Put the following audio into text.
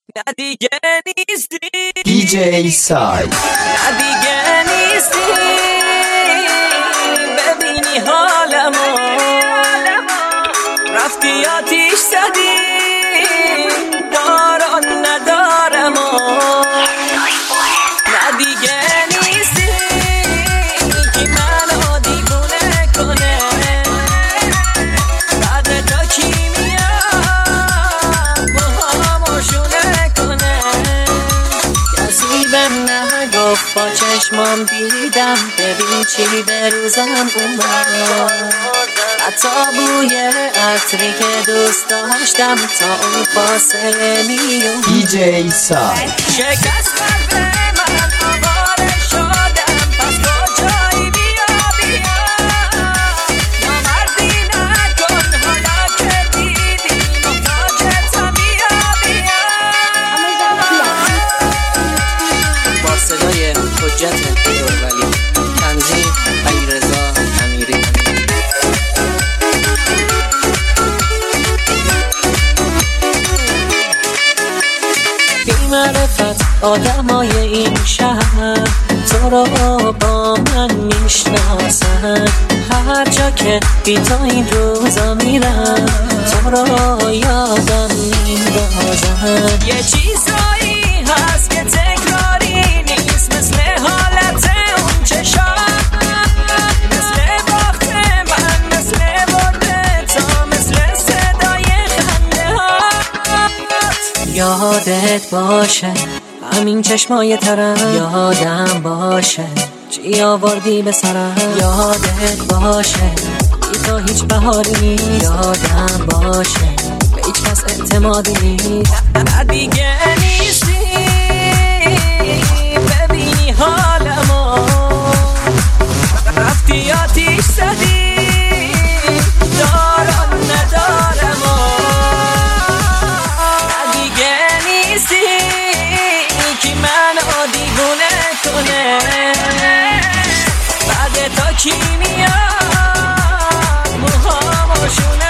نه دیگه نیستی DJ سای، نه دیگه نیستی ببینی حالمو رفتی آتیش زدی داران ندارمو نه دیگه نیستی که منو دیوونه کنه بعد تا کی میاد موهامو شونه کنه کسی بهم نگفت با چشمام دیدم ببین چی به روزم اومد حتی بوی عطری که دوست داشتم تا اون فاصله میومد DJ سای، شکست قلب من آواره شدم پس کجایی بیا نامردی نکن حالا که دیدی محتاجتم بیا با صدای حجت دورولی تنظیم علیرضا امیری معرفت آدمای این شهر تو رو با من میشناسن هر جا که بی تا این روزا میرم تو رو یادم میندازن یه چیزایی هست که تکراری نیست مثل حالت اون چشم مثل باخت من مثل برد تا مثل صدای خنده هات یادت باشه همین چشمای ترم یادم باشه چی آوردی به سرم یادت باشه بی تو هیچ بهاری نیست یادم باشه به هیچ کس اعتمادی نیست نه دیگه نیستی ببینی حالمو رفتی آتیش زدی دارم ندارمو نه دیگه نیستی که منو دیوونه کنه بعد تا کی میاد موهامو شونه